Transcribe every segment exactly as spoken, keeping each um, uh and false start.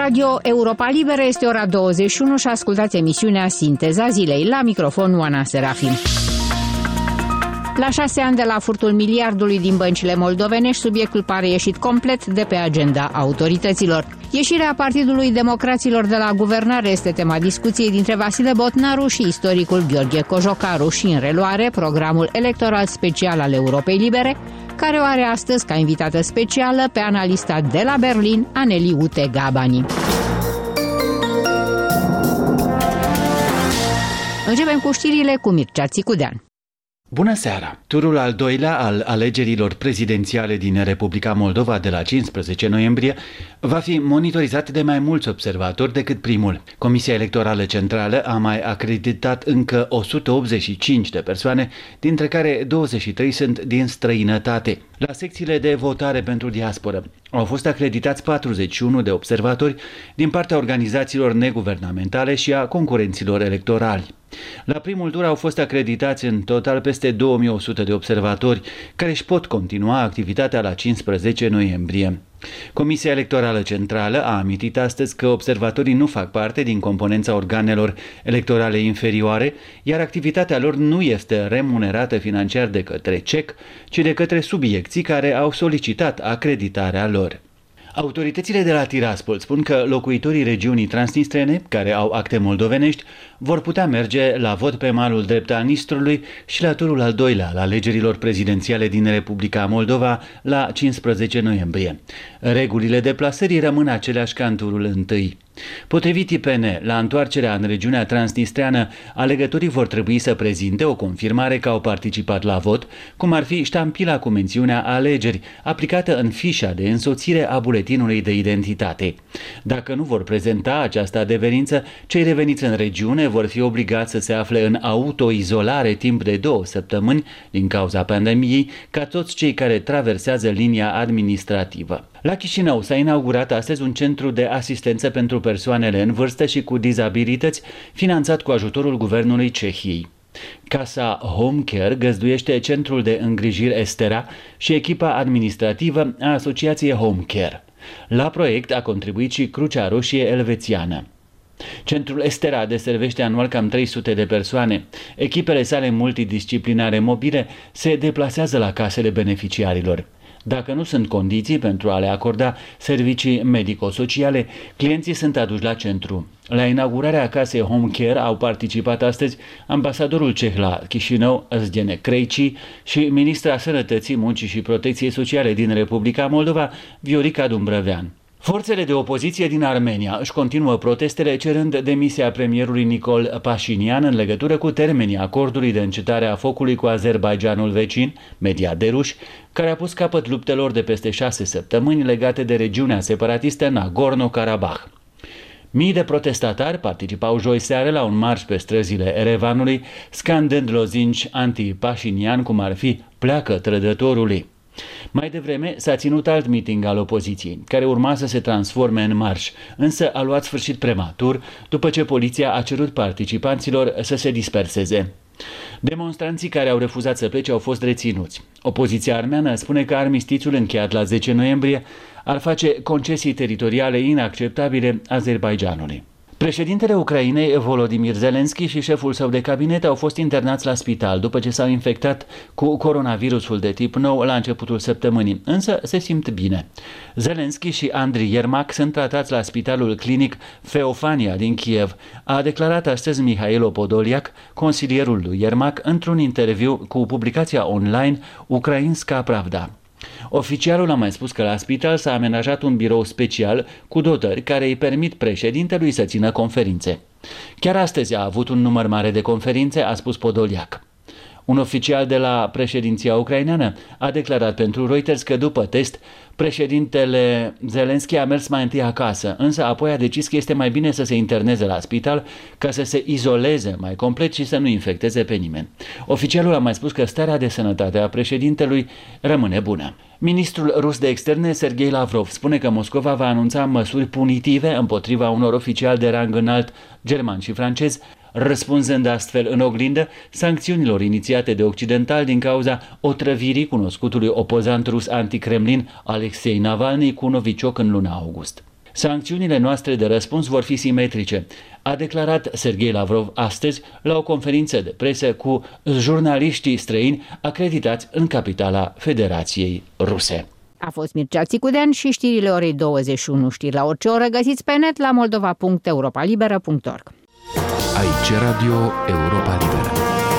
Radio Europa Liberă este ora douăzeci și unu și ascultați emisiunea Sinteza Zilei. La microfon Oana Serafim. La șase ani de la furtul miliardului din băncile moldovenești, subiectul pare ieșit complet de pe agenda autorităților. Ieșirea Partidului Democraților de la guvernare este tema discuției dintre Vasile Botnaru și istoricul Gheorghe Cojocaru și în reluare programul electoral special al Europei Libere, care o are astăzi ca invitată specială pe analista de la Berlin, Aneli Ute Gabani. Începem cu știrile cu Mircea Țicudean. Bună seara! Turul al doilea al alegerilor prezidențiale din Republica Moldova de la cincisprezece noiembrie va fi monitorizat de mai mulți observatori decât primul. Comisia Electorală Centrală a mai acreditat încă o sută optzeci și cinci de persoane, dintre care douăzeci și trei sunt din străinătate. La secțiile de votare pentru diasporă au fost acreditați patruzeci și unu de observatori din partea organizațiilor neguvernamentale și a concurenților electorali. La primul tur au fost acreditați în total peste două mii o sută de observatori care își pot continua activitatea la cincisprezece noiembrie. Comisia Electorală Centrală a amintit astăzi că observatorii nu fac parte din componența organelor electorale inferioare, iar activitatea lor nu este remunerată financiar de către C E C, ci de către subiecții care au solicitat acreditarea lor. Autoritățile de la Tiraspol spun că locuitorii regiunii transnistrene, care au acte moldovenești, vor putea merge la vot pe malul drept al Nistrului și la turul al doilea al alegerilor prezidențiale din Republica Moldova la cincisprezece noiembrie. Regulile deplasării rămân aceleași ca în turul întâi. Potrivit I P N, la întoarcerea în regiunea transnistreană, alegătorii vor trebui să prezinte o confirmare că au participat la vot, cum ar fi ștampila cu mențiunea alegeri, aplicată în fișa de însoțire a buletinului de identitate. Dacă nu vor prezenta această adeverință, cei reveniți în regiune vor fi obligați să se afle în autoizolare timp de două săptămâni din cauza pandemiei, ca toți cei care traversează linia administrativă. La Chișinău s-a inaugurat astăzi un centru de asistență pentru persoanele în vârstă și cu dizabilități, finanțat cu ajutorul Guvernului Cehiei. Casa Home Care găzduiește centrul de îngrijiri Estera și echipa administrativă a asociației Home Care. La proiect a contribuit și Crucea Roșie Elvețiană. Centrul Estera deservește anual cam trei sute de persoane. Echipele sale multidisciplinare mobile se deplasează la casele beneficiarilor. Dacă nu sunt condiții pentru a le acorda servicii medico-sociale, clienții sunt aduși la centru. La inaugurarea casei Home Care au participat astăzi ambasadorul ceh la Chișinău, Zdene Crejci, și ministra Sănătății, Muncii și Protecției Sociale din Republica Moldova, Viorica Dumbrăvean. Forțele de opoziție din Armenia își continuă protestele cerând demisia premierului Nicol Pașinian în legătură cu termenii acordului de încetare a focului cu Azerbaidjanul vecin, mediat de ruși, care a pus capăt luptelor de peste șase săptămâni legate de regiunea separatistă Nagorno-Karabakh. Mii de protestatari participau joi seară la un marș pe străzile Erevanului, scandând lozinci anti-Pașinian, cum ar fi "pleacă trădătorului". Mai devreme s-a ținut alt meeting al opoziției, care urma să se transforme în marș, însă a luat sfârșit prematur, după ce poliția a cerut participanților să se disperseze. Demonstranții care au refuzat să plece au fost reținuți. Opoziția armeană spune că armistițiul încheiat la zece noiembrie ar face concesii teritoriale inacceptabile Azerbaidjanului. Președintele Ucrainei, Volodymyr Zelensky, și șeful său de cabinet au fost internați la spital după ce s-au infectat cu coronavirusul de tip nou la începutul săptămânii, însă se simt bine. Zelensky și Andriy Yermak sunt tratați la spitalul clinic Feofania din Kiev, a declarat astăzi Mihailo Podoliak, consilierul lui Yermak, într-un interviu cu publicația online Ukrainska Pravda. Oficialul a mai spus că la spital s-a amenajat un birou special cu dotări care îi permit președintelui să țină conferințe. Chiar astăzi a avut un număr mare de conferințe, a spus Podoliak. Un oficial de la președinția ucraineană a declarat pentru Reuters că după test, președintele Zelensky a mers mai întâi acasă, însă apoi a decis că este mai bine să se interneze la spital ca să se izoleze mai complet și să nu infecteze pe nimeni. Oficialul a mai spus că starea de sănătate a președintelui rămâne bună. Ministrul rus de externe, Sergei Lavrov, spune că Moscova va anunța măsuri punitive împotriva unor oficiali de rang înalt german și francez, răspunzând astfel în oglindă sancțiunilor inițiate de occidentali din cauza otrăvirii cunoscutului opozant rus anti-Kremlin Alexei Navalny cu novicioc în luna august. Sancțiunile noastre de răspuns vor fi simetrice, a declarat Serghei Lavrov astăzi la o conferință de presă cu jurnaliștii străini acreditați în capitala Federației Ruse. A fost Mircea Țicudean și știrile orei douăzeci și unu. Știri la orice oră găsiți pe net la moldova punct europa liberă punct org. Aici Radio Europa Liberă.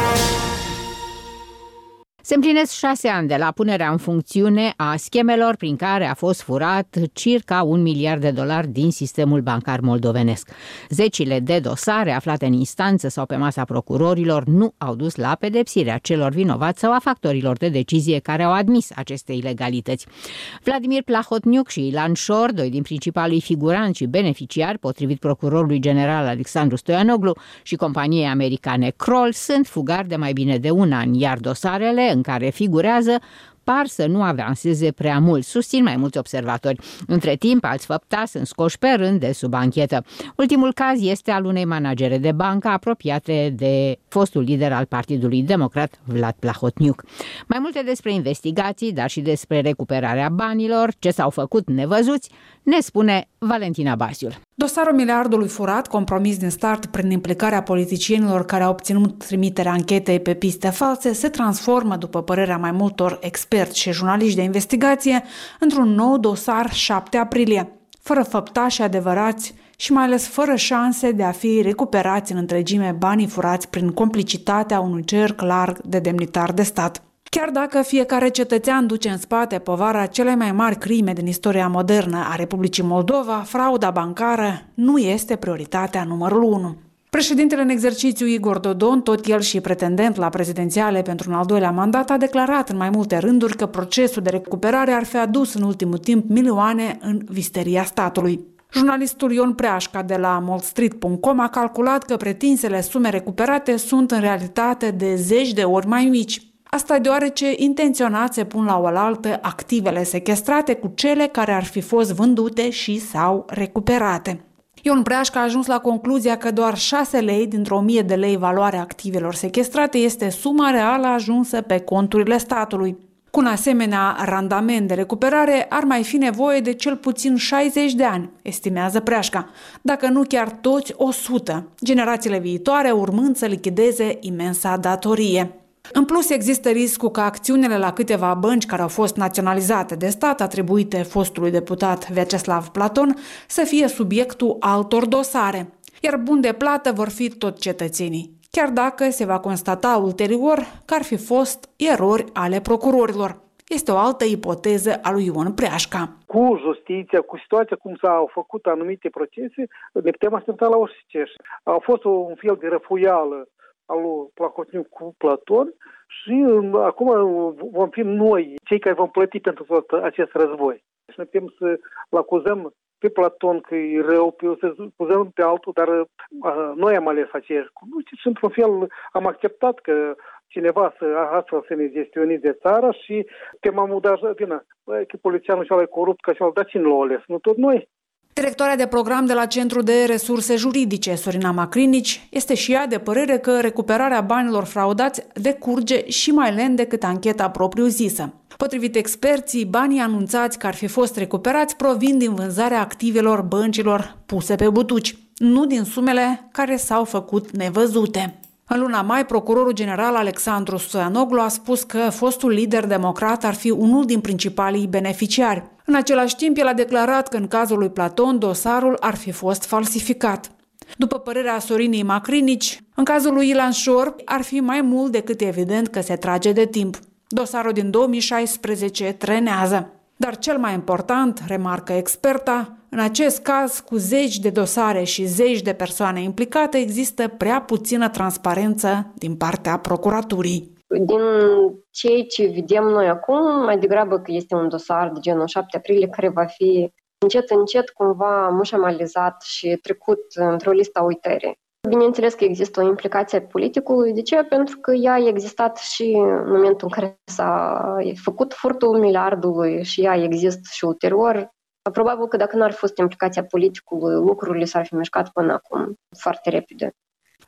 Se împlinesc șase ani de la punerea în funcțiune a schemelor prin care a fost furat circa un miliard de dolari din sistemul bancar moldovenesc. Zecile de dosare aflate în instanță sau pe masa procurorilor nu au dus la pedepsirea celor vinovați sau a factorilor de decizie care au admis aceste ilegalități. Vladimir Plahotniuc și Ilan Șor, doi din principalii figuranți și beneficiari, potrivit procurorului general Alexandru Stoianoglu și companiei americane Kroll, sunt fugari de mai bine de un an, iar dosarele în care figurează par să nu avanseze prea mult, susțin mai mulți observatori. Între timp, alți făptași sunt scoși pe rând de sub anchetă. Ultimul caz este al unei managere de bancă apropiate de fostul lider al Partidului Democrat, Vlad Plahotniuc. Mai multe despre investigații, dar și despre recuperarea banilor, ce s-au făcut nevăzuți, ne spune Valentina Basiul. Dosarul miliardului furat, compromis din start prin implicarea politicienilor care au obținut trimiterea anchetei pe piste false, se transformă, după părerea mai multor experți și jurnaliști de investigație, într-un nou dosar șapte aprilie, fără făptași adevărați și mai ales fără șanse de a fi recuperați în întregime banii furați prin complicitatea unui cerc larg de demnitari de stat. Chiar dacă fiecare cetățean duce în spate povara cele mai mari crime din istoria modernă a Republicii Moldova, frauda bancară nu este prioritatea numărul unu. Președintele în exercițiu Igor Dodon, tot el și pretendent la prezidențiale pentru un al doilea mandat, a declarat în mai multe rânduri că procesul de recuperare ar fi adus în ultimul timp milioane în visteria statului. Jurnalistul Ion Preașca de la moldstreet punct com a calculat că pretinsele sume recuperate sunt în realitate de zeci de ori mai mici. Asta deoarece intenționat se pun la oaltă activele sechestrate cu cele care ar fi fost vândute și sau recuperate. Ion Preașca a ajuns la concluzia că doar șase lei dintr-o o mie de lei valoarea activelor sechestrate este suma reală ajunsă pe conturile statului. Cu un asemenea randament de recuperare ar mai fi nevoie de cel puțin șaizeci de ani, estimează Preașca, dacă nu chiar toți o sută, generațiile viitoare urmând să lichideze imensa datorie. În plus, există riscul ca acțiunile la câteva bănci care au fost naționalizate de stat, atribuite fostului deputat Vyacheslav Platon, să fie subiectul altor dosare, iar buni de plată vor fi tot cetățenii, chiar dacă se va constata ulterior că ar fi fost erori ale procurorilor. Este o altă ipoteză a lui Ion Preașca. Cu justiția, cu situația cum s-au făcut anumite procese, ne putem aștepta la orice. A fost un fel de răfuială al lui Plahotniuc cu Platon și acum vom fi noi cei care vom plăti pentru tot acest război. Și ne putem să-l acuzăm pe Platon că e rău, să acuzăm pe altul, dar noi am ales aceeași. Și într-un fel am acceptat că cineva să astfel să ne gestioneze țara și te m-am udat, bine, că polițianul și-a corupt, că și-a, dar cine l-a ales? Nu tot noi? Directoarea de program de la Centrul de Resurse Juridice, Sorina Macrinici, este și ea de părere că recuperarea banilor fraudați decurge și mai lent decât ancheta propriu-zisă. Potrivit experții, banii anunțați că ar fi fost recuperați provin din vânzarea activelor băncilor puse pe butuci, nu din sumele care s-au făcut nevăzute. În luna mai, procurorul general Alexandru Stoianoglu a spus că fostul lider democrat ar fi unul din principalii beneficiari. În același timp, el a declarat că în cazul lui Platon, dosarul ar fi fost falsificat. După părerea Sorinei Macrinici, în cazul lui Ilan Șor ar fi mai mult decât evident că se trage de timp. Dosarul din două mii șaisprezece trenează. Dar cel mai important, remarcă experta, în acest caz, cu zeci de dosare și zeci de persoane implicate, există prea puțină transparență din partea procuraturii. Din ceea ce vedem noi acum, mai degrabă că este un dosar de genul șapte aprilie care va fi încet, încet cumva mușamalizat și trecut într-o listă a uitării. Bineînțeles că există o implicație a politicului. De ce? Pentru că ea a existat și în momentul în care s-a făcut furtul miliardului și ea există și ulterior. Probabil că dacă n-ar fi fost implicația politicului, lucrurile s-ar fi mișcat până acum foarte repede.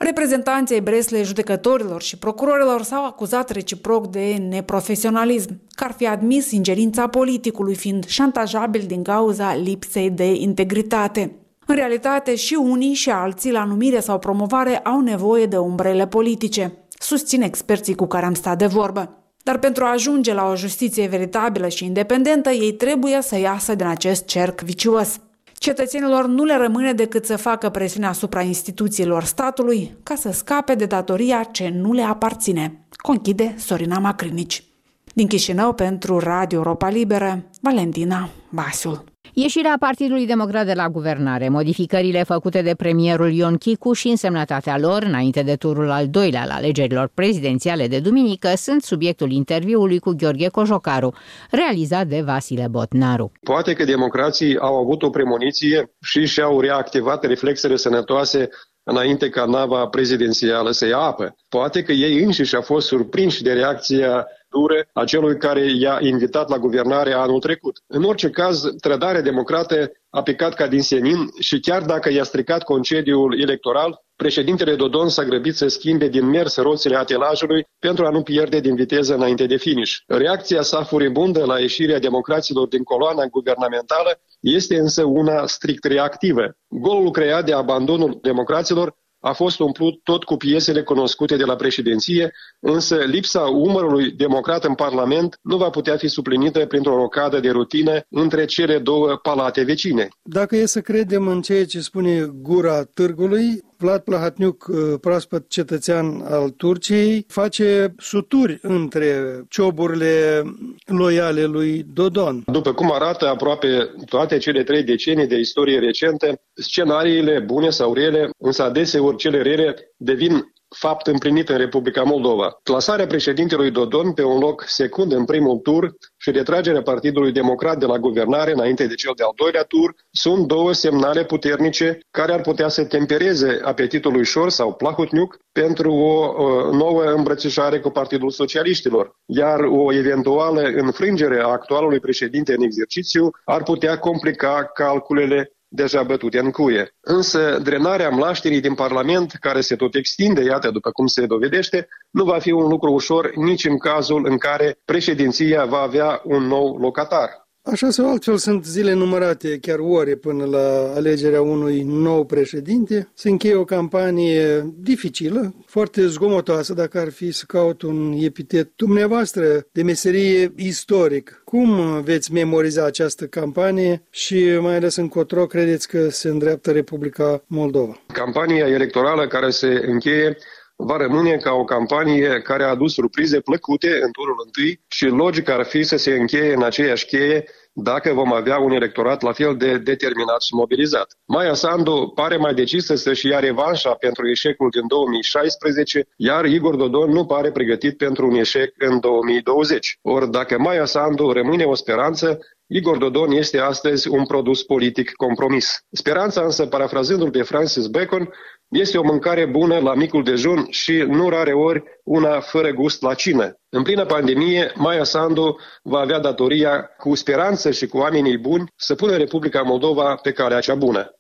Reprezentanții ai Breslei, judecătorilor și procurorilor s-au acuzat reciproc de neprofesionalism, că ar fi admis ingerința politicului, fiind șantajabil din cauza lipsei de integritate. În realitate, și unii și alții la numire sau promovare au nevoie de umbrele politice, susțin experții cu care am stat de vorbă. Dar pentru a ajunge la o justiție veritabilă și independentă, ei trebuie să iasă din acest cerc vicios. Cetățenilor nu le rămâne decât să facă presiune asupra instituțiilor statului ca să scape de datoria ce nu le aparține, conchide Sorina Macrinici. Din Chișinău, pentru Radio Europa Liberă, Valentina Basiul. Ieșirea Partidului Democrat de la guvernare, modificările făcute de premierul Ion Chicu și însemnătatea lor înainte de turul al doilea al alegerilor prezidențiale de duminică sunt subiectul interviului cu Gheorghe Cojocaru, realizat de Vasile Botnaru. Poate că democrații au avut o premoniție și și-au reactivat reflexele sănătoase înainte ca nava prezidențială să ia apă. Poate că ei înșiși au fost surprinși de reacția dură a celui care i-a invitat la guvernare anul trecut. În orice caz, trădarea democrată a picat ca din senin și chiar dacă i-a stricat concediul electoral, președintele Dodon s-a grăbit să schimbe din mers roțile atelajului pentru a nu pierde din viteză înainte de finish. Reacția sa furibundă la ieșirea democraților din coloana guvernamentală este însă una strict reactivă. Golul creat de abandonul democraților a fost umplut tot cu piesele cunoscute de la președinție, însă lipsa umărului democrat în Parlament nu va putea fi suplinită printr-o rocadă de rutină între cele două palate vecine. Dacă e să credem în ceea ce spune gura târgului, Vlad Plahotniuc, proaspăt cetățean al Turciei, face suturi între cioburile loiale lui Dodon. După cum arată aproape toate cele trei decenii de istorie recentă, scenariile bune sau rele, însă adeseori cele rele, devin fapt împlinit în Republica Moldova. Clasarea președintelui Dodon pe un loc secund în primul tur și retragerea Partidului Democrat de la guvernare înainte de cel de-al doilea tur sunt două semnale puternice care ar putea să tempereze apetitul lui Șor sau Plahotniuc pentru o, o nouă îmbrățișare cu Partidul Socialiștilor, iar o eventuală înfrângere a actualului președinte în exercițiu ar putea complica calculele deja bătute în cuie. Însă drenarea mlașterii din Parlament, care se tot extinde, iată, după cum se dovedește, nu va fi un lucru ușor nici în cazul în care președinția va avea un nou locatar. Așa sau altfel sunt zile numărate, chiar ore, până la alegerea unui nou președinte. Se încheie o campanie dificilă, foarte zgomotoasă, dacă ar fi să caut un epitet dumneavoastră de meserie istoric. Cum veți memoriza această campanie și mai ales încotro credeți că se îndreaptă Republica Moldova? Campania electorală care se încheie va rămâne ca o campanie care a adus surprize plăcute în turul întâi și logic ar fi să se încheie în aceeași cheie dacă vom avea un electorat la fel de determinat și mobilizat. Maia Sandu pare mai decisă să-și ia revanșa pentru eșecul din două mii șaisprezece, iar Igor Dodon nu pare pregătit pentru un eșec în două mii douăzeci. Ori dacă Maia Sandu rămâne o speranță, Igor Dodon este astăzi un produs politic compromis. Speranța însă, parafrazându-l pe Francis Bacon, este o mâncare bună la micul dejun și nu rare ori una fără gust la cină. În plină pandemie, Maia Sandu va avea datoria, cu speranță și cu oamenii buni, să pună Republica Moldova pe calea cea bună.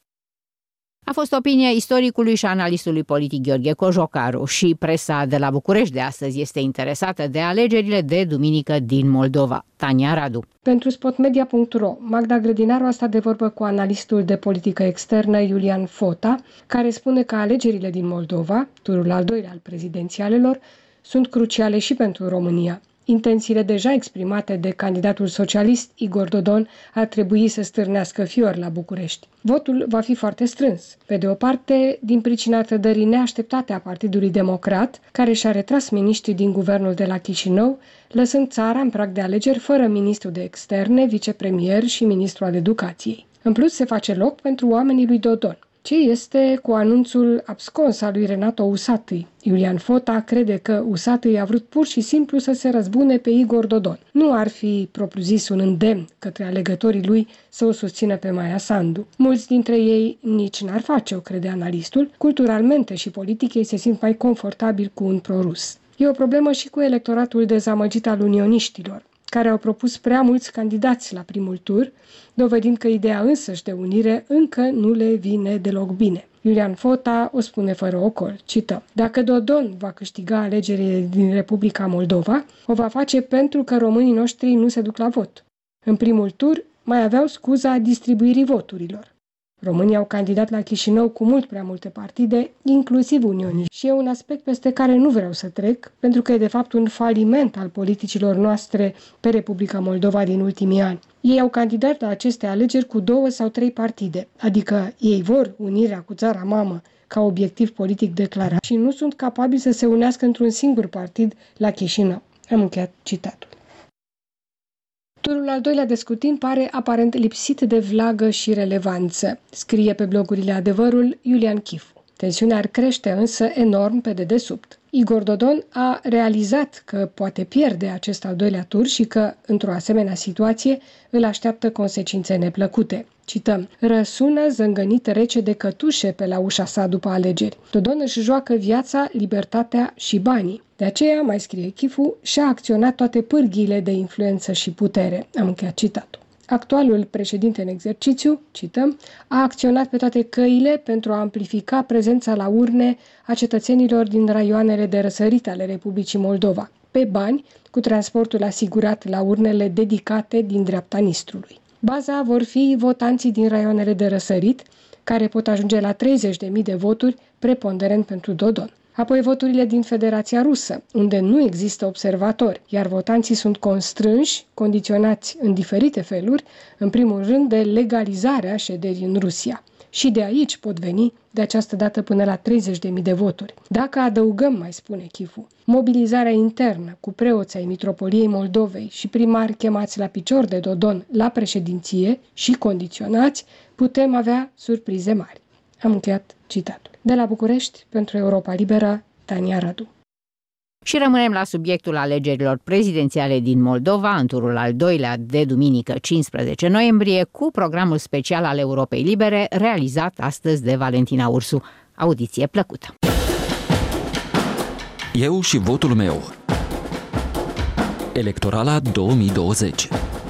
A fost opinia istoricului și analistului politic Gheorghe Cojocaru și presa de la București de astăzi este interesată de alegerile de duminică din Moldova. Tania Radu. Pentru spotmedia punct ro, Magda Grădinaru a stat de vorbă cu analistul de politică externă Iulian Fota, care spune că alegerile din Moldova, turul al doilea al prezidențialelor, sunt cruciale și pentru România. Intențiile deja exprimate de candidatul socialist Igor Dodon ar trebui să stârnească fior la București. Votul va fi foarte strâns. Pe de o parte, din pricina trădării neașteptate a Partidului Democrat, care și-a retras miniștrii din guvernul de la Chișinău, lăsând țara în prag de alegeri fără ministru de externe, vicepremier și ministru al educației. În plus, se face loc pentru oamenii lui Dodon. Ce este cu anunțul abscons al lui Renato Usatâi? Iulian Fota crede că Usatâi a vrut pur și simplu să se răzbune pe Igor Dodon. Nu ar fi propriu-zis un îndemn către alegătorii lui să o susțină pe Maia Sandu. Mulți dintre ei nici n-ar face-o, crede analistul. Culturalmente și politic ei se simt mai confortabil cu un prorus. E o problemă și cu electoratul dezamăgit al unioniștilor, care au propus prea mulți candidați la primul tur, dovedind că ideea însăși de unire încă nu le vine deloc bine. Iulian Fota o spune fără ocol, cită: Dacă Dodon va câștiga alegerile din Republica Moldova, o va face pentru că românii noștri nu se duc la vot. În primul tur mai aveau scuza distribuirii voturilor. Românii au candidat la Chișinău cu mult prea multe partide, inclusiv Uniunii, și e un aspect peste care nu vreau să trec, pentru că e de fapt un faliment al politicilor noastre pe Republica Moldova din ultimii ani. Ei au candidat la aceste alegeri cu două sau trei partide, adică ei vor unirea cu țara mamă ca obiectiv politic declarat și nu sunt capabili să se unească într-un singur partid la Chișinău. Am încheiat citatul. Turul al doilea de scrutin pare aparent lipsit de vlagă și relevanță, scrie pe blogurile Adevărul Iulian Chifu. Tensiunea ar crește însă enorm pe dedesubt. Igor Dodon a realizat că poate pierde acest al doilea tur și că, într-o asemenea situație, îl așteaptă consecințe neplăcute. Cităm: răsună zângănit rece de cătușe pe la ușa sa după alegeri. Dodon își joacă viața, libertatea și banii. De aceea, mai scrie Chifu, și-a acționat toate pârghiile de influență și putere. Am încheiat citatul. Actualul președinte în exercițiu, cităm, a acționat pe toate căile pentru a amplifica prezența la urne a cetățenilor din raioanele de răsărit ale Republicii Moldova, pe bani, cu transportul asigurat la urnele dedicate din dreapta Nistrului. Baza vor fi votanții din raioanele de răsărit, care pot ajunge la treizeci de mii de voturi, preponderent pentru Dodon. Apoi voturile din Federația Rusă, unde nu există observatori, iar votanții sunt constrânși, condiționați în diferite feluri, în primul rând de legalizarea șederii în Rusia. Și de aici pot veni, de această dată, până la treizeci de mii de voturi. Dacă adăugăm, mai spune Chifu, mobilizarea internă cu preoții ai Mitropoliei Moldovei și primari chemați la picior de Dodon la președinție și condiționați, putem avea surprize mari. Am încheiat citatul. De la București, pentru Europa Liberă, Tania Radu. Și rămânem la subiectul alegerilor prezidențiale din Moldova, în turul al doilea de duminică cincisprezece noiembrie, cu programul special al Europei Libere, realizat astăzi de Valentina Ursu. Audiție plăcută! Eu și votul meu. Electorala două mii douăzeci.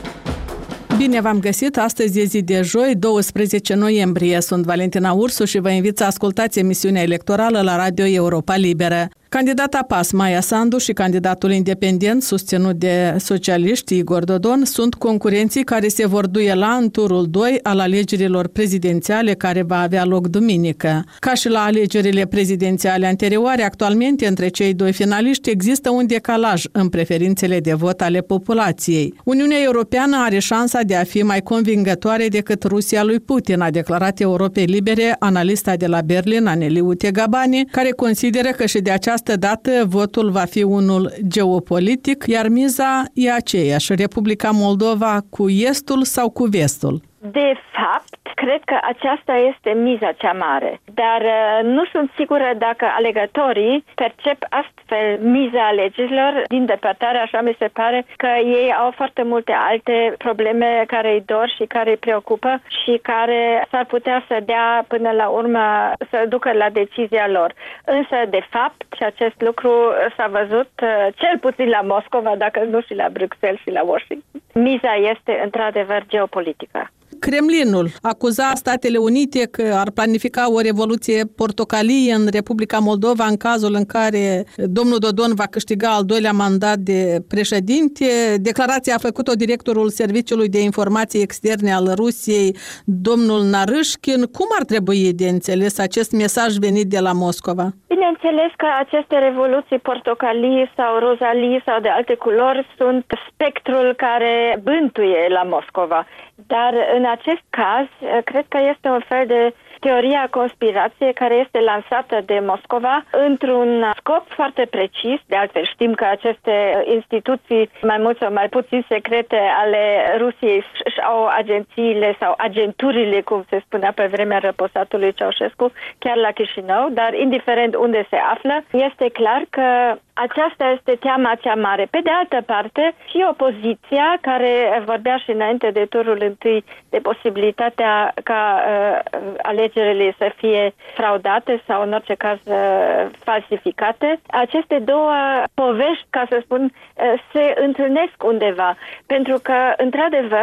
Bine v-am găsit! Astăzi e zi de joi, douăsprezece noiembrie. Sunt Valentina Ursu și vă invit să ascultați emisiunea electorală la Radio Europa Liberă. Candidata P A S, Maia Sandu, și candidatul independent susținut de socialiști, Igor Dodon, sunt concurenții care se vor duela în turul doi al alegerilor prezidențiale care va avea loc duminică. Ca și la alegerile prezidențiale anterioare, actualmente între cei doi finaliști există un decalaj în preferințele de vot ale populației. Uniunea Europeană are șansa de a fi mai convingătoare decât Rusia lui Putin, a declarat Europei Libere analista de la Berlin, Aneliu Tegabani, care consideră că și de această dată votul va fi unul geopolitic, iar miza e aceeași, Republica Moldova cu estul sau cu vestul. De fapt, cred că aceasta este miza cea mare, dar nu sunt sigură dacă alegătorii percep astfel miza alegerilor. Din depărtare, așa mi se pare că ei au foarte multe alte probleme care îi dor și care îi preocupă și care s-ar putea să dea până la urmă să ducă la decizia lor. Însă, de fapt, și acest lucru s-a văzut cel puțin la Moscova, dacă nu și la Bruxelles și la Washington. Miza este într-adevăr geopolitică. Kremlinul acuza Statele Unite că ar planifica o revoluție portocalie în Republica Moldova în cazul în care domnul Dodon va câștiga al doilea mandat de președinte. Declarația a făcut-o directorul Serviciului de Informații Externe al Rusiei, domnul Narâșkin. Cum ar trebui de înțeles acest mesaj venit de la Moscova? Bineînțeles că aceste revoluții portocalii sau rozalii sau de alte culori sunt spectrul care bântuie la Moscova. Dar în acest caz, cred că este un fel de teoria conspirației care este lansată de Moscova într-un scop foarte precis. De altfel, știm că aceste instituții, mai mult sau mai puțin secrete ale Rusiei, își au agențiile sau agenturile, cum se spunea pe vremea răposatului Ceaușescu, chiar la Chișinău, dar indiferent unde se află, este clar că aceasta este teama cea mare. Pe de altă parte, și opoziția, care vorbea și înainte de turul întâi de posibilitatea ca uh, alegerile să fie fraudate sau în orice caz uh, falsificate, aceste două povești, ca să spun, uh, se întâlnesc undeva. Pentru că, într-adevăr,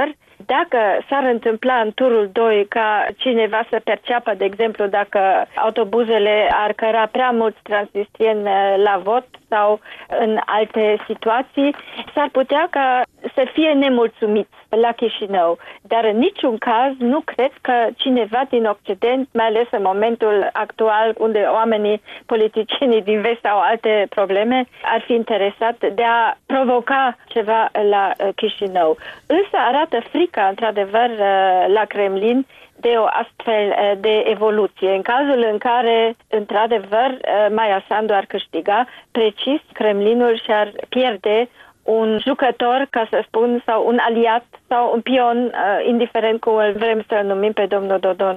dacă s-ar întâmpla în turul doi ca cineva să perceapă, de exemplu, dacă autobuzele ar căra prea mulți transnistrieni la vot sau în alte situații, s-ar putea ca să fie nemulțumiți la Chișinău. Dar în niciun caz nu cred că cineva din Occident, mai ales în momentul actual unde oamenii, politicienii din vest au alte probleme, ar fi interesat de a provoca ceva la Chișinău. Însă arată frica, într-adevăr, la Kremlin de o astfel de evoluție. În cazul în care, într-adevăr, Maia Sandu ar câștiga, precis, Kremlinul și-ar pierde un jucător, ca să spun, sau un aliat sau un pion, indiferent cum îl vrem să-l numim pe domnul Dodon,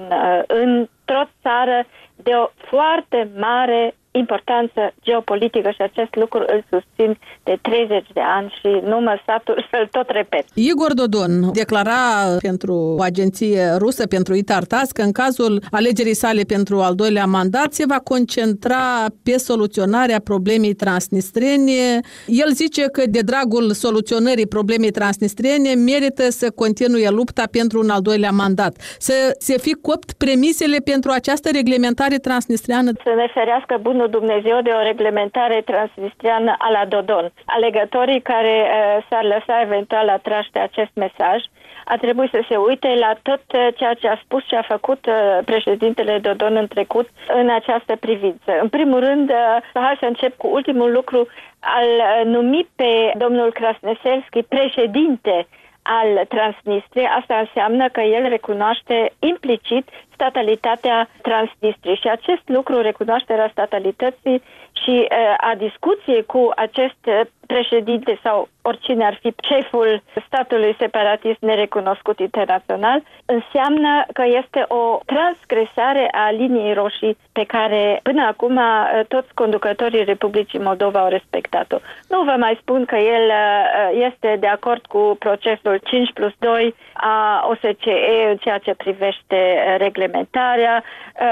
într-o țară de o foarte mare importanță geopolitică și acest lucru îl susțin de treizeci de ani și nu mă satur să-l tot repet. Igor Dodon declara pentru o agenție rusă, pentru Itartas, că în cazul alegerii sale pentru al doilea mandat se va concentra pe soluționarea problemei transnistrene. El zice că de dragul soluționării problemei transnistrene merită să continue lupta pentru un al doilea mandat. Să se fi copt premisele pentru această reglementare transnistreană. Să ne ferească bunul Dumnezeu de o reglementare transnistriană a la Dodon. Alegătorii care uh, s-ar lăsa eventual atrași de acest mesaj ar trebui să se uite la tot ceea ce a spus și a făcut uh, președintele Dodon în trecut în această privință. În primul rând, uh, hai să încep cu ultimul lucru, al uh, numi pe domnul Krasneselski președinte al Transnistriei. Asta înseamnă că el recunoaște implicit statalitatea Transnistriei și acest lucru, recunoașterea statalității și a discuției cu acest președinte sau oricine ar fi șeful statului separatist nerecunoscut internațional, înseamnă că este o transgresare a liniei roșii pe care până acum toți conducătorii Republicii Moldova au respectat-o. Nu vă mai spun că el este de acord cu procesul cinci plus doi a O S C E în ceea ce privește reglementarea.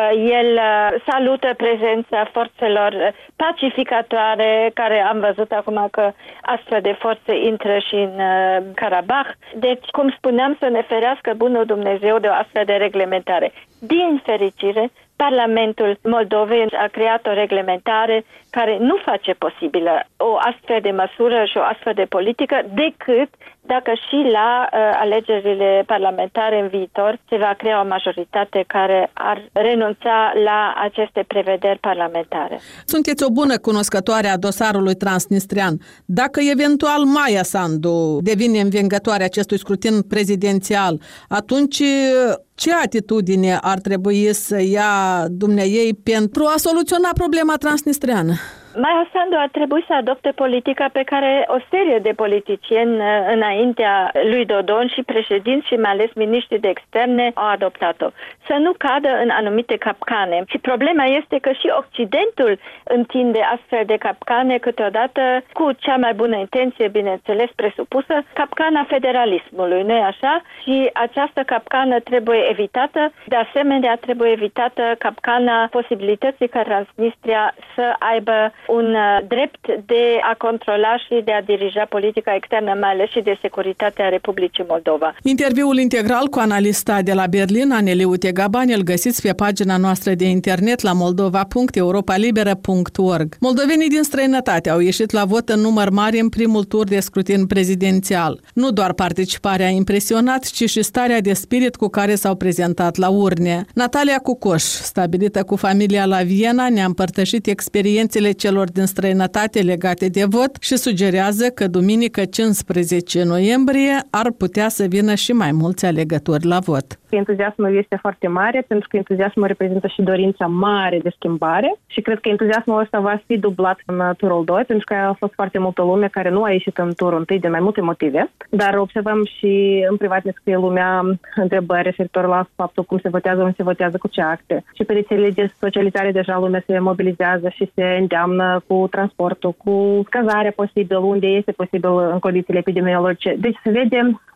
El salută prezența forțelor pacificatoare, care am văzut acum că astfel de forțe intră și în Karabakh. Deci, cum spuneam, să ne ferească bunul Dumnezeu de o astfel de reglementare. Din fericire, Parlamentul Moldovei a creat o reglementare care nu face posibilă o astfel de măsură și o astfel de politică decât dacă și la uh, alegerile parlamentare în viitor se va crea o majoritate care ar renunța la aceste prevederi parlamentare. Sunteți o bună cunoscătoare a dosarului transnistrian. Dacă eventual Maia Sandu devine învingătoare acestui scrutin prezidențial, atunci ce atitudine ar trebui să ia dumneaei pentru a soluționa problema transnistriană? Maia Sandu ar trebui să adopte politica pe care o serie de politicieni înaintea lui Dodon și președinți și mai ales miniștrii de externe au adoptat-o. Să nu cadă în anumite capcane. Și problema este că și Occidentul întinde astfel de capcane câteodată cu cea mai bună intenție, bineînțeles presupusă, capcana federalismului, nu-i așa? Și această capcană trebuie evitată. De asemenea, trebuie evitată capcana posibilității ca Transnistria să aibă un drept de a controla și de a dirija politica externă, mai ales și de securitatea Republicii Moldova. Interviul integral cu analista de la Berlin, Aneliu Tegabani, îl găsiți pe pagina noastră de internet la moldova punct europa liberă punct org. Moldovenii din străinătate au ieșit la vot în număr mare în primul tur de scrutin prezidențial. Nu doar participarea a impresionat, ci și starea de spirit cu care s-au prezentat la urne. Natalia Cucoș, stabilită cu familia la Viena, ne-a împărtășit experiențele celor din străinătate legate de vot și sugerează că duminică cincisprezece noiembrie ar putea să vină și mai mulți alegători la vot. Entuziasmul este foarte mare, pentru că entuziasmul reprezintă și dorința mare de schimbare și cred că entuziasmul ăsta va fi dublat în turul doi, pentru că a fost foarte multă lume care nu a ieșit în turul întâi de mai multe motive, dar observăm și în privat ne scrie lumea întrebări referitor la faptul cum se votează, unde se votează, cu ce acte. Și pe rețelele de socializare deja lumea se mobilizează și se îndeamnă cu transportul, cu cazarea posibil, unde este posibil în condițiile epidemiologice. Deci se vede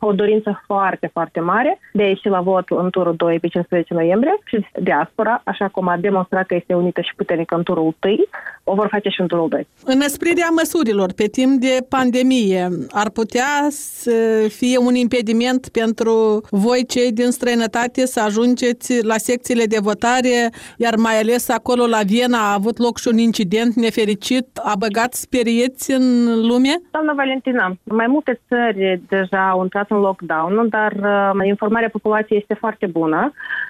o dorință foarte, foarte mare de a ieși la vot în turul doi pe cincisprezece noiembrie și diaspora, așa cum a demonstrat că este unită și puternică în turul întâi, o vor face și în turul doi. Înăsprirea măsurilor pe timp de pandemie ar putea să fie un impediment pentru voi, cei din străinătate, să ajungeți la secțiile de votare, iar mai ales acolo la Viena a avut loc și un incident nefericit, a băgat sperieți în lume? Doamna Valentina, mai multe țări deja au intrat în lockdown, dar uh, informarea populației este foarte bună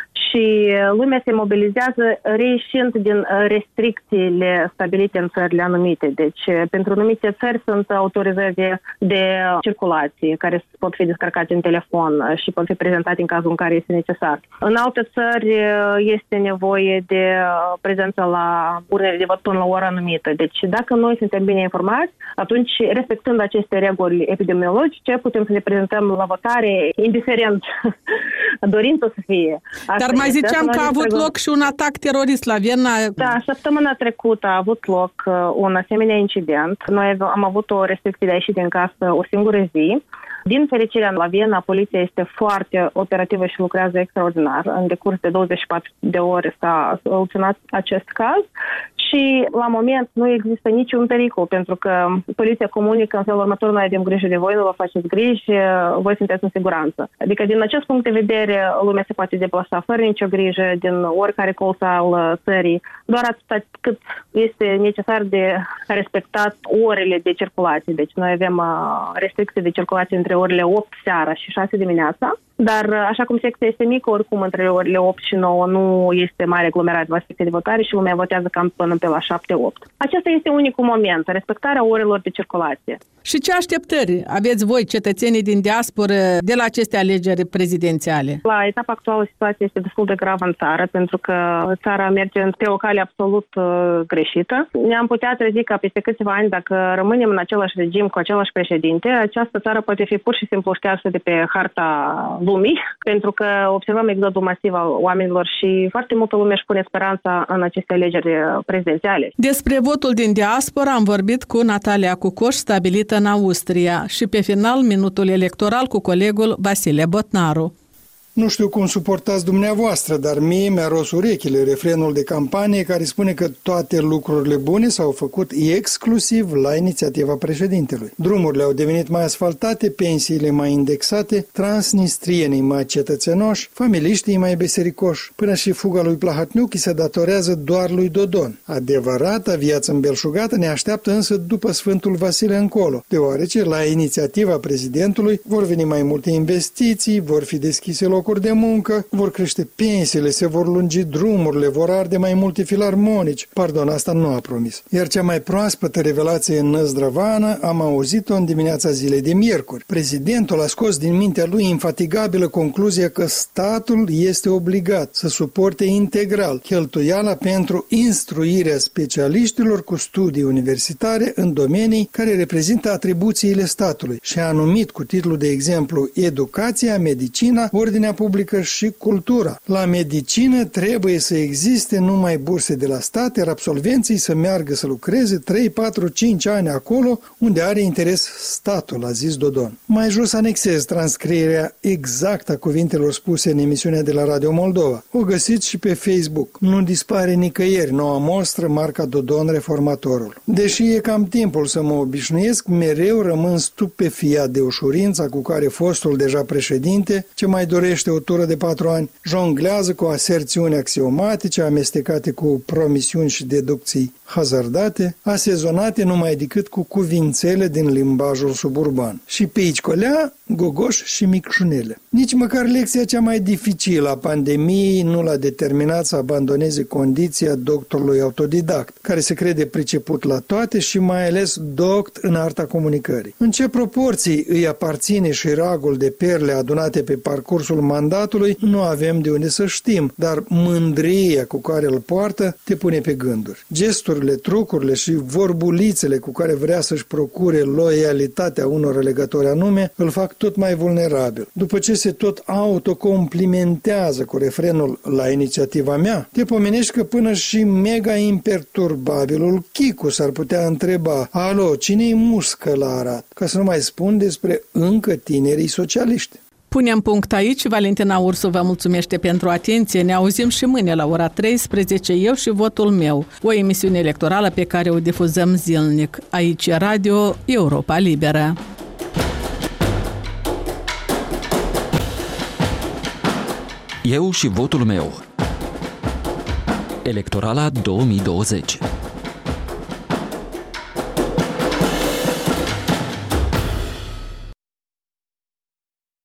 și lumea se mobilizează reieșind din restricțiile stabilite în țările anumite. Deci, pentru anumite țări sunt autorizări de, de circulație care pot fi descărcate în telefon și pot fi prezentate în cazul în care este necesar. În alte țări este nevoie de prezență la urnele de vot până la ora anumită. Deci, dacă noi suntem bine informați, atunci, respectând aceste reguli epidemiologice, putem să ne prezentăm la votare, indiferent dorință să fie. Dar mai ziceam că a avut loc și un atac terorist la Viena. Da, săptămâna trecută a avut loc un asemenea incident. Noi am avut o restricție de a ieși din casă o singură zi. Din fericire, la Viena, poliția este foarte operativă și lucrează extraordinar. În decurs de douăzeci și patru de ore s-a soluționat acest caz și, la moment, nu există niciun pericol, pentru că poliția comunică în felul următor: noi avem grijă de voi, nu vă faceți griji, voi sunteți în siguranță. Adică, din acest punct de vedere, lumea se poate deplasa fără nicio grijă din oricare colț al țării, doar atât cât este necesar de respectat orele de circulație. Deci, noi avem restricții de circulație între orele opt seara și șase dimineața, dar așa cum secția este mică, oricum între orele opt și nouă nu este mare aglomerat la secția de votare și lumea votează cam până pe la șapte opt. Acesta este unicul moment, respectarea orelor de circulație. Și ce așteptări aveți voi, cetățenii din diasporă, de la aceste alegeri prezidențiale? La etapa actuală situația este destul de gravă în țară, pentru că țara merge pe o cale absolut uh, greșită. Ne-am putea trezi ca peste câțiva ani, dacă rămânem în același regim cu același președinte, această țară poate fi pur și simplu ștearsă de pe harta lumii, pentru că observăm exodul masiv al oamenilor și foarte multă lume își pune speranța în aceste alegeri prezidențiale. Despre votul din diaspora am vorbit cu Natalia Cucoș, stabilită în Austria, și pe final minutul electoral cu colegul Vasile Botnaru. Nu știu cum suportați dumneavoastră, dar mie mi-a ros urechile refrenul de campanie care spune că toate lucrurile bune s-au făcut exclusiv la inițiativa președintelui. Drumurile au devenit mai asfaltate, pensiile mai indexate, transnistrienii mai cetățenoși, familiștii mai besericoși. Până și fuga lui Plahatniuc se datorează doar lui Dodon. Adevărata viață îmbelșugată ne așteaptă însă după Sfântul Vasile încolo, deoarece la inițiativa prezidentului vor veni mai multe investiții, vor fi deschise locuri de muncă, vor crește pensiile, se vor lungi drumurile, vor arde mai multe filarmonici. Pardon, asta nu a promis. Iar cea mai proaspătă revelație în Năzdrăvană am auzit-o în dimineața zilei de miercuri. Prezidentul a scos din mintea lui infatigabilă concluzia că statul este obligat să suporte integral cheltuiala pentru instruirea specialiștilor cu studii universitare în domenii care reprezintă atribuțiile statului și a numit cu titlul de exemplu educația, medicina, ordinea publică și cultura. La medicină trebuie să existe numai burse de la stat, iar absolvenții să meargă să lucreze trei, patru, cinci ani acolo unde are interes statul, a zis Dodon. Mai jos anexez transcrierea exactă a cuvintelor spuse în emisiunea de la Radio Moldova. O găsiți și pe Facebook. Nu dispare nicăieri noua mostră marca Dodon Reformatorul. Deși e cam timpul să mă obișnuiesc, mereu rămân stupefiat de ușurința cu care fostul deja președinte, ce mai dorește o tură de patru ani, jonglează cu aserțiuni axiomatice amestecate cu promisiuni și deducții hazardate, asezonate numai decât cu cuvințele din limbajul suburban. Și pe aici colea, gogoș și micșunele. Nici măcar lecția cea mai dificilă a pandemiei nu l-a determinat să abandoneze condiția doctorului autodidact, care se crede priceput la toate și mai ales doct în arta comunicării. În ce proporții îi aparține și ragul de perle adunate pe parcursul mandatului, nu avem de unde să știm, dar mândria cu care îl poartă te pune pe gânduri. Gestul stunt-urile, trucurile și vorbulițele cu care vrea să-și procure loialitatea unor alegători anume, îl fac tot mai vulnerabil. După ce se tot autocomplimentează cu refrenul "la inițiativa mea", te pomenești că până și mega imperturbabilul Chicu s-ar putea întreba: alo, cine-i muscă la Arad? Ca să nu mai spun despre încă tinerii socialiști. Punem punct aici. Valentina Ursu vă mulțumește pentru atenție. Ne auzim și mâine la ora treisprezece, Eu și votul meu, o emisiune electorală pe care o difuzăm zilnic. Aici e Radio Europa Liberă. Eu și votul meu. Electorala două mii douăzeci.